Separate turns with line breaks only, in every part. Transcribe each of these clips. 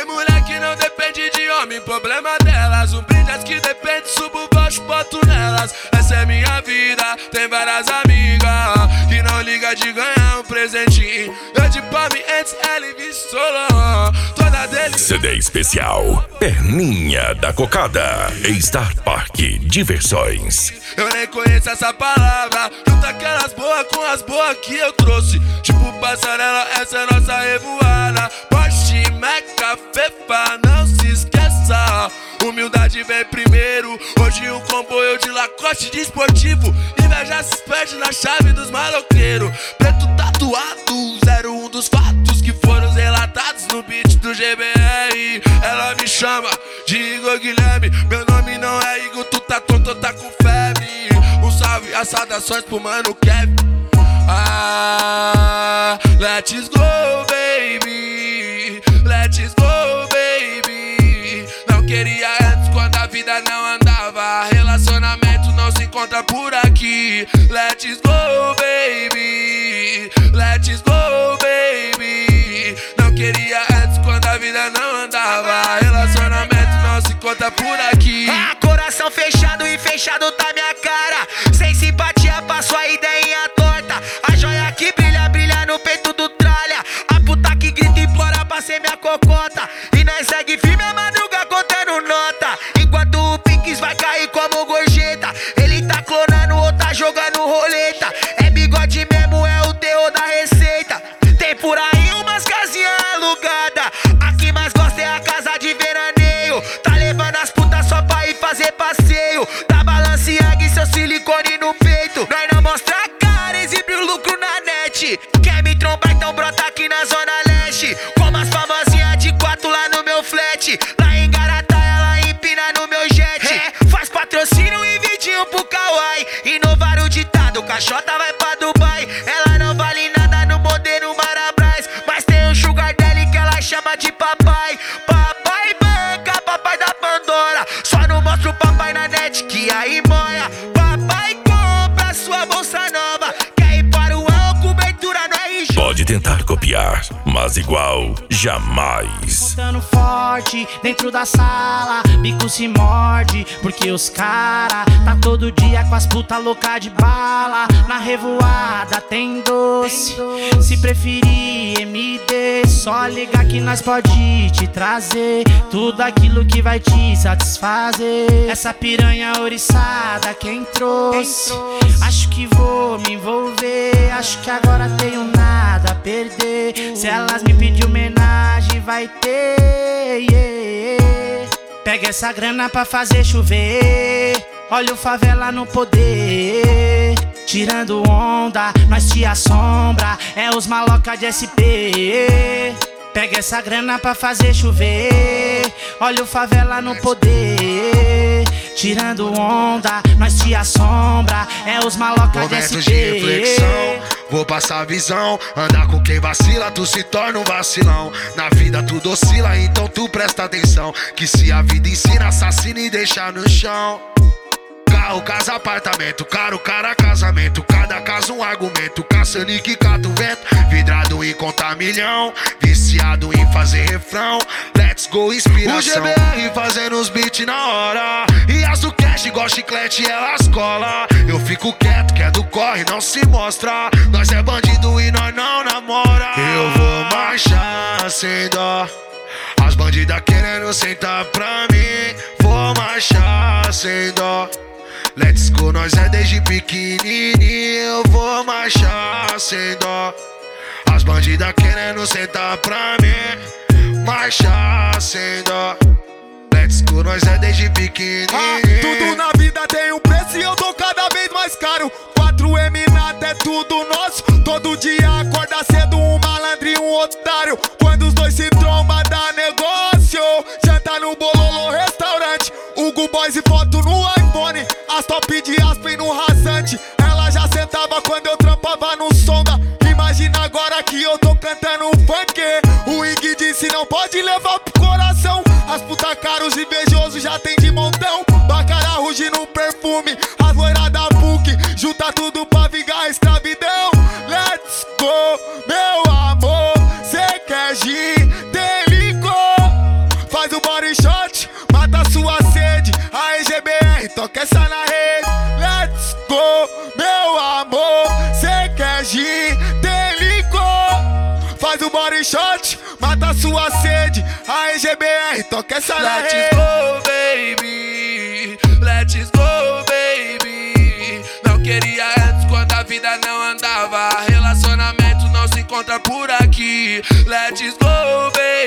Tem mulher que não depende de homem, problema delas. Um brinde as que depende, subo baixo, boto nelas. Essa é minha vida, tem várias amigas que não liga de ganhar um presentinho. Eu de Palme antes, Elvis Solon. Toda dele
CD especial Perninha da Cocada, Star Park Diversões.
eu nem conheço essa palavra. Junta aquelas boas com as boas que eu trouxe. Tipo passarela, essa é nossa revoada. Porsche, Meca, Fefa, não se esqueça. Humildade vem primeiro. Hoje um comboio de Lacoste de esportivo. Inveja se perde na chave dos maloqueiros. Preto tatuado, 01 dos fatos que foram relatados no beat do GBR. Ela me chama de Igor Guilherme. Meu nome não é Igor, tu tá tonto, tá com febre. Um salve, as saudações pro mano Kevin. Ah, let's go, baby. Let's go, baby. Não queria antes quando a vida não andava. Relacionamento não se encontra por aqui. Let's go, baby. Let's go, baby. Não queria antes quando a vida não andava. Relacionamento não se encontra por aqui.
Coração fechado e fechado tá minha cara. Sem simpatia, passo a ideinha torta. A joia que brilha, brilha no peito do tralha. A puta que grita e implora pra ser minha cocota. E nós segue firme a madruga contando nota. Enquanto o Pinks vai cair como gorjeta. Ele tá clonando ou tá jogando roleta. É bigode mesmo, é o terror da receita. Tem por aí umas casinhas alugadas. A que mais gosta é a casa de veraneio. Tá levando as putas só pra ir fazer passeio. Tá Balenciaga e seu silicone no peito. Nós não mostra a cara, exibe o lucro na net. Quer me trombar, então brota aqui na zona leste. Como as famosinhas de 4 lá no meu flat. Lá em Garatá ela empina no meu jet. Faz patrocínio e vidinho pro Kawaii. Inovar o ditado, caixota vai pra Dubai. Ela não vale nada no modelo Marabras. Mas tem um sugar daddy que ela chama de papai. Papai banca, papai da Pandora. Só não mostra o papai na net que aí moia. Papai compra sua bolsa nova. Quer ir para o El, cobertura no RG.
Pode tentar copiar, mas igual jamais.
Contando forte dentro da sala, bico se morde, porque os cara tá todo dia com as puta louca de bala. Na revoada tem doce, se preferir MD, só ligar que nós pode te trazer tudo aquilo que vai te satisfazer. Essa piranha oriçada quem trouxe, acho que vou me envolver, acho que agora tenho nada a perder. Se elas me pedir homenagem vai ter, yeah. Pega essa grana pra fazer chover, olha o favela no poder. Tirando onda, nós te assombra, é os maloca de SP. Pega essa grana pra fazer chover, olha o favela no poder. Tirando onda, nós te assombra, é os maloca de SP.
Momentos de reflexão, vou passar a visão. Andar com quem vacila, tu se torna um vacilão. Na vida tudo oscila, então tu presta atenção. Que se a vida ensina, assassina e deixa no chão. Carro, casa, apartamento, caro, cara, casamento. Cada caso um argumento, caça-nique, cata o vento. Vidrado em contar milhão, viciado em fazer refrão. Let's go, inspiração. O GBR fazendo os beats na hora. E as do cash, igual chiclete, elas cola. Eu fico quieto, que é do corre, não se mostra. Nós é bandido e nós não namora. Eu vou marchar sem dó. As bandidas querendo sentar pra mim. Vou marchar sem dó. Let's go, nós é desde pequenininho. Eu vou marchar sem dó. As bandidas querendo sentar pra mim. Marchar sem dó. Let's go, nós é desde pequenininho.
Tudo na vida tem um preço e eu tô cada vez mais caro. 4M nada é tudo nosso. Todo dia acorda cedo um malandro e um otário. Quando os dois se trombam dá negócio. Janta no Bololô restaurante. Hugo Boys e foto no iPhone. As top de Aspen no rasante. Ela já sentava quando eu trampava no sonda. Imagina agora que eu tô cantando um funk. O Ig disse não pode levar pro coração. As puta caros invejosos já tem de montão. Bacara ruge no perfume. As loiras da PUC junta tudo pra vingar a escravidão. Let's go, meu amor. Cê quer gin, tem licor. toca essa na rede. Let's go, meu amor, cê quer gin, tem licor. Faz o body shot, mata sua sede. A EGBR, toca essa na
Let's
rede.
go, baby. Let's go, baby. Não queria antes quando a vida não andava. Relacionamento não se encontra por aqui. Let's go,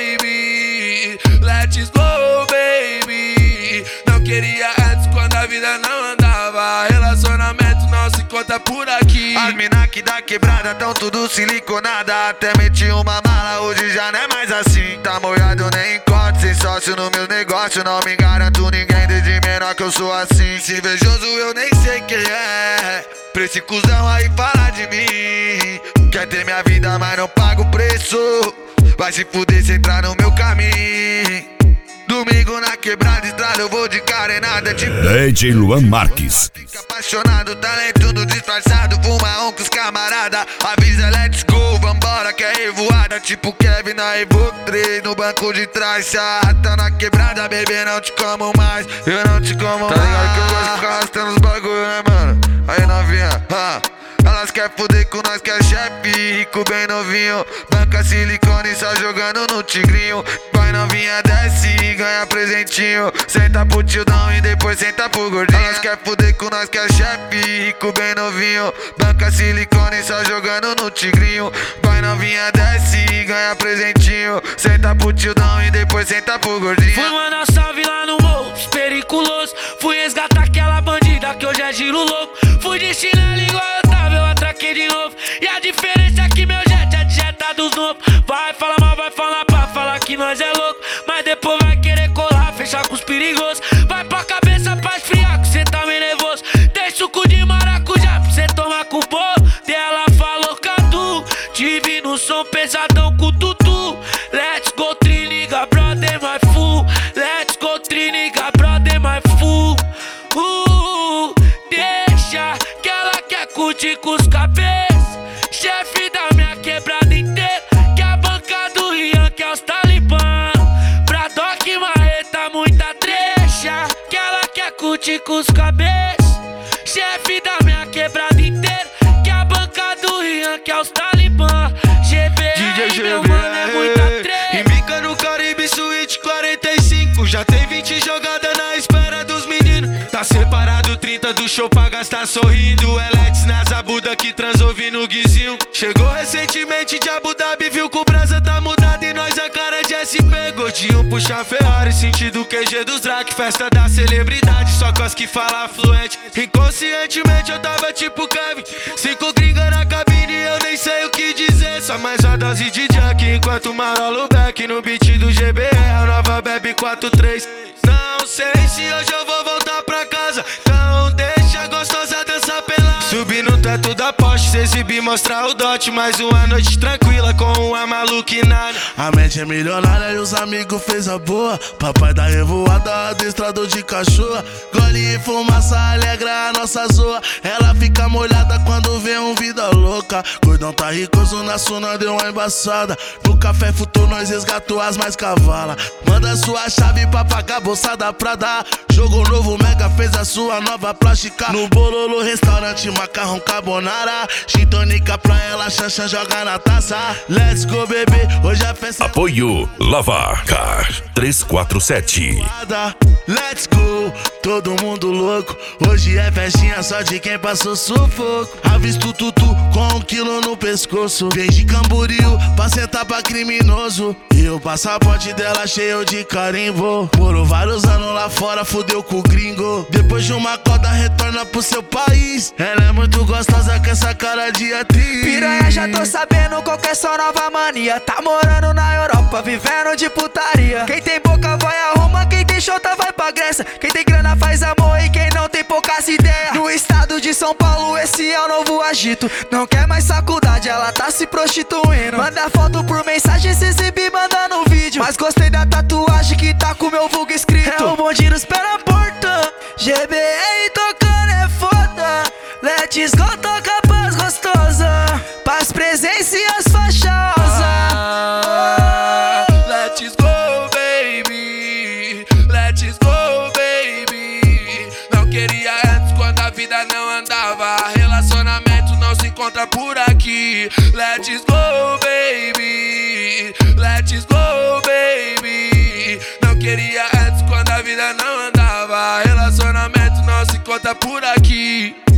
baby. Let's go, baby. Não queria antes quando a vida não andava. Relacionamento não se encontra por aqui.
As mina que da quebrada tão tudo siliconada. Até meti uma mala, hoje já não é mais assim. Tá molhado, nem encontro, sem sócio no meu negócio. Não me garanto ninguém, desde menor que eu sou assim. Se invejoso eu nem sei quem é. Pra esse cuzão aí falar de mim. Quer ter minha vida, mas não paga o preço. Vai se fuder se entrar no meu caminho. Domingo na quebrada, estrada, eu vou de carenada tipo
DJ Luan Marques.
Fica apaixonado, talento do disfarçado. Fuma com os camarada. Avisa, let's go, vambora que é revoada. Tipo Kevin na Evoque 3 no banco de trás. Se arrasta na quebrada, bebê, não te como mais. Eu não te como mais. Tá ligado que eu gosto de ficar arrastando os bagulho, né, mano? Aí novinha, elas quer fuder com nós que é chefe, rico bem novinho. Banca silicone só jogando no tigrinho. Vai novinha, desce e ganha presentinho. Senta pro tildão e depois senta pro gordinho. Elas quer fuder com nós que é chefe, rico bem novinho. Banca silicone só jogando no tigrinho. Vai novinha, desce e ganha presentinho. Senta pro tildão e depois senta pro gordinho.
Fui mandar salve lá no morro, periculoso. Fui resgatar aquela bandida que hoje é giro louco. Fui de chinelo igual eu tava, eu atraquei de novo. E a diferença é que meu jet é de jeta dos novos. Vai falar mal, vai falar pra falar que nós é louco. Mas depois vai querer colar, fechar com os perigosos. Vai pra cabeça pra esfriar que cê tá meio nervoso. Tem suco de maracujá pra cê tomar com bolo. Dela falou Cadu, tive no som pesadão com tutu. Let's go triniga, brother, my fool. Let's go triniga, brother, my fool. Deixa que ela quer curtir com os cabeças. Chefe da minha quebrada inteira. Que a banca do Rian, que é os talibã. Bradock, marreta, muita trecha. Que ela quer curtir com os cabeças. Chefe da minha quebrada inteira. Que a banca do Rian, que é os talibã. GBR, meu mano, é muita trecha.
Embica no Caribe Suíte 45. Já tem 20 jogadas na espera dos meninos. Tá separado 30 do show pra gastar sorrindo. Eletes na zabuda que transou no guizinho. Chegou recentemente de Abu Dhabi, viu que o brasa tá mudado e nós a cara de SP. Gordinho puxa Ferrari, sentido QG dos Drac. Festa da celebridade, só com as que fala fluente. Inconscientemente eu tava tipo Kevin. 5 gringa na cabine, eu nem sei o que dizer. Só mais uma dose de Jack, enquanto marolo back no beat do GBR. A nova bebe 4-3. Não sei se hoje eu vou voltar pra casa, então deixa a gostosa dançar pelada. Subir no teto da Porsche, se exibir, mostrar o dote. Mais uma noite tranquila com uma maluquinada.
A mente é milionária e os amigos fez a boa. Papai da revoada, adestrador de cachorra. Gole e fumaça alegra a nossa zoa. Ela fica molhada quando vê um vida louca. Gordão tá ricoso na suna, deu uma embaçada. No café futuro nós resgatou as mais cavalas. Manda sua chave pra pagar a bolsa da Prada. Jogo novo, Mega fez a sua nova plástica. No Bololo, restaurante, macarrão carbonara. Gin tônica pra ela, Xanxan joga na taça. Let's go, bebê, hoje a festa
Apoio Lavacar 347.
Let's go, todo mundo louco. Hoje é festinha só de quem passou sufoco. Avisto tutu com 1 quilo no pescoço. Vem de Camboriú pra sentar pra criminoso. E o passaporte dela cheio de carimbo. Morou vários anos lá fora, fudeu com o gringo. Depois de uma coda retorna pro seu país. Ela é muito gostosa com essa cara de atriz.
Piranha, já tô sabendo qual que é sua nova mania. Tá morando na Europa, vivendo de putaria. Quem tem boca vai arruma, quem tem chota vai pra Grécia. Quem tem grana faz amor e quem não tem poucas ideias. No estado de São Paulo esse é o novo agito. Não quer mais faculdade, ela tá se prostituindo. Manda foto por mensagem, se exibir, manda no vídeo. Mas gostei da tatuagem que tá com meu vulgo escrito. É o bonde nos pés na porta. GBR tocando é foda. Let's go, toca paz gostosa. Paz, presença e as faixosas.
Let's go, baby. Let's go, baby. Não queria vida não andava. Relacionamento não se encontra por aqui. Let's go, baby. Let's go, baby. Não queria antes quando a vida não andava. Relacionamento não se encontra por aqui.